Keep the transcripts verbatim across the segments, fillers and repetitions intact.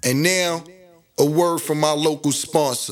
And now, a word from our local sponsor.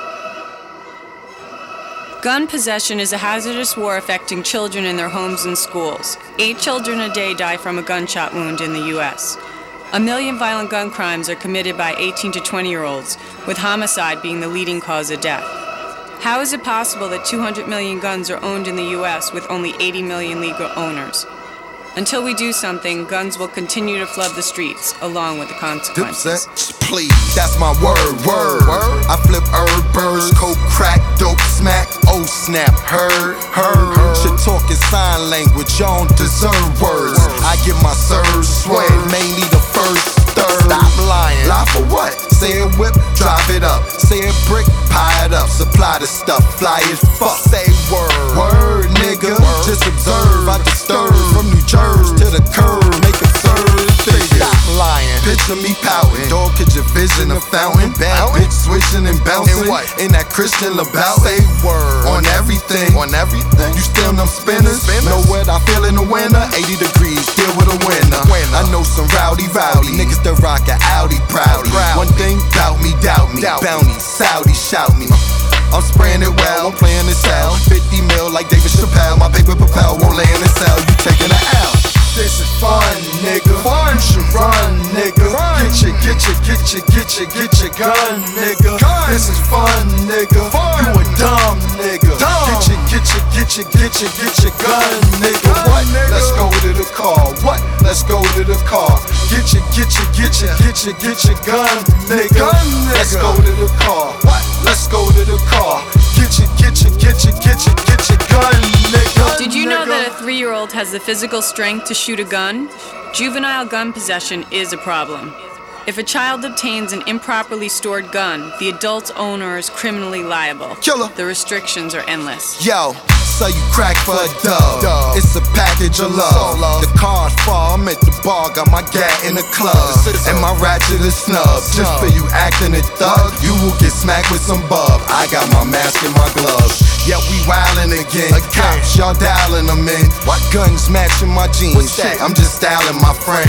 Gun possession is a hazardous war affecting children in their homes and schools. Eight children a day die from a gunshot wound in the U S A million violent gun crimes are committed by eighteen to twenty-year-olds, with homicide being the leading cause of death. How is it possible that two hundred million guns are owned in the U S with only eighty million legal owners? Until we do something, guns will continue to flood the streets, along with the consequences. Please, that's my word, word, word. I flip herb, birds, coke, crack, dope, smack, oh snap, heard, heard. Shit talking sign language, y'all don't deserve words. I get my serves, sway, mainly the first third. Stop lying, lie for what? Say a whip, drive it up. Say a brick, pie it up. Supply the stuff, fly as fuck. Say word, word, nigga. Word. Just observe, I disturb from New Jersey to the curb, make absurd figures. Stop lying, picture me pouting. Dog, catch your vision, a fountain. Bad bitch swishing and bouncing. In what? In that Christian LaBelle. Say word on everything, on everything. You still them spinners? spinners? Know what I feel in the winter? eighty degrees, still with a winner. winner. I know some rowdy, rowdy niggas that rock a Audi proudly. Proud. One thing, doubt me, doubt me. Doubt Bounty, Saudi, shout me. I'm spraying it well, I'm playing it cell. fifty mil like David Chappelle. My paper propel won't lay in the cell. You taking an L. This is fun, nigga. Fun. You should run, nigga. Run. Get your, get your, get your, get your, get your gun, nigga. Gun. This is fun, nigga. Fun. You a dumb nigga. Dumb. Get your, get your, get your, get your, get your gun, nigga. Gun, what? Nigga. Let's go to the car. What? Let's go to the car. Get your, get your, get your, get your, get your gun, nigga. Gun, nigga. Let's go to the car. What? Let's go to the car. Get your, get your, get your, get your, get your gun, nigga. Did you know that a three-year-old has the physical strength to shoot a gun? Juvenile gun possession is a problem. If a child obtains an improperly stored gun, the adult's owner is criminally liable. Killer. The restrictions are endless. Yo, so you crack for a dub. dub. It's a package of love. love. The card fall, I'm at the bar, got my gat in the club. And my ratchet is snub. Just for you acting a thug, you will get smacked with some bub. I got my mask and my gloves. Yeah, we wildin' again. again. Cops, y'all dialing them in. What? Guns matching my jeans. I'm just styling my friend.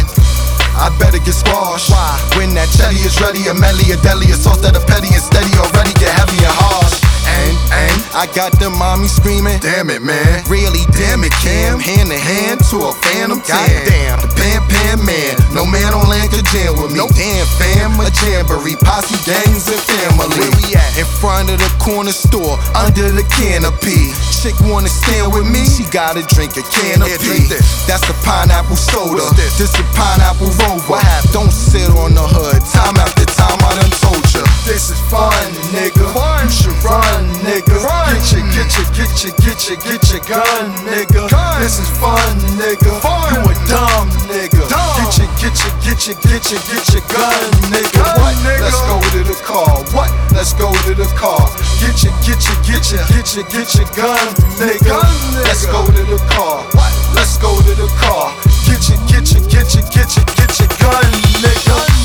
I better get squashed. Why? When that chetty is ready, a melly, a deli, a sauce that a petty and steady already get heavy and harsh. And, and, I got the mommy screaming, damn it, man. Really, damn it, Cam. Hand in hand to a phantom tan. Goddamn, the Pan Pan man. No man on land could jam with me. Nope. Damn, fam, a jamboree. Posse gangs and family. Where we at? In front of the corner store, under the canopy. Chick wanna stand with me, she gotta drink a canopy. Yeah, that's a pineapple soda. This? this a pineapple rover. Don't sit on the hood. Time after time, I done told ya. This is fun, nigga. Fun. You should run, nigga. Run. Get your, get your, get your, get your, get your gun, nigga. Gun. This is fun, nigga. Fun. You a dumb nigga. Dumb. Get your, get your, get your, get your, get your gun, nigga. Gun, what? Nigga. Let's go to the car. What? Let's go to the car. Get your, get your, get your, get your, get your gun, nigga. Gun, nigga. Let's go to the car. What? Let's go to the car. Get your, get your, get your, get your, get your gun, nigga.